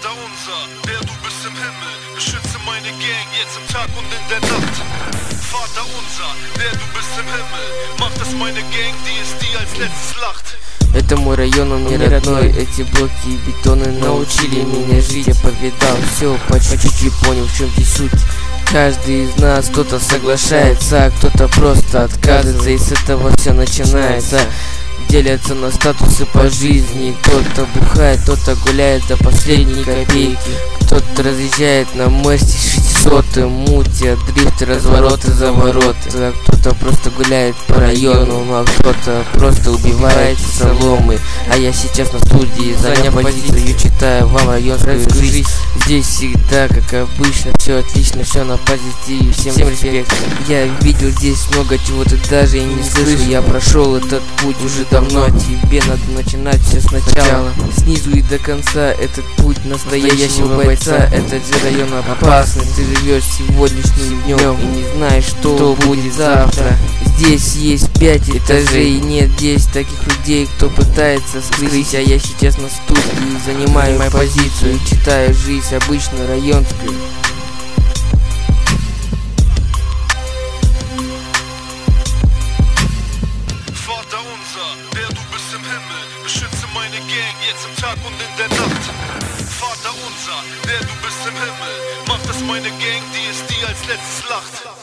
Vater unser, der du bist im Himmel, beschütze meine Gang jetzt im Tag und in der Nacht. Vater unser, der du bist im Himmel, mach, dass meine Gang die als letztes lacht. Это мой район, он мне родной. Эти блоки и бетоны научили меня жить. Я повидал все по чуть-чуть и понял, в чем здесь суть. Каждый из нас, кто-то соглашается, а кто-то просто отказывается, и с этого все начинается. Делятся на статусы по жизни. Кто-то бухает, кто-то гуляет до последней копейки. Кто-то разъезжает на Мерсе 600, мути, дрифты, развороты, завороты. А кто-то просто гуляет по району, а кто-то просто убивает соломы. А я сейчас на студии, заняв позицию, читаю вам районскую жизнь. Здесь всегда, как обычно, все отлично, все на позитиве, всем респект. Я видел здесь много чего ты даже и не слышал. Я прошел этот путь уже давно, тебе надо начинать все сначала. Снизу и до конца этот путь настоящего бойца. Этот же район опасный, ты живешь сегодняшним днем и не знаешь, что будет завтра. Здесь есть 5 этажей, и нет здесь таких людей, кто пытается скрыть. А я сейчас на студии, занимаю позицию и читаю жизнь обычную районскую. Vater unser, der du bist im Himmel, beschütze meine Gang jetzt im Tag und in der Nacht. Vater unser, der du bist im Himmel, mach, dass meine Gang die als letztes lacht.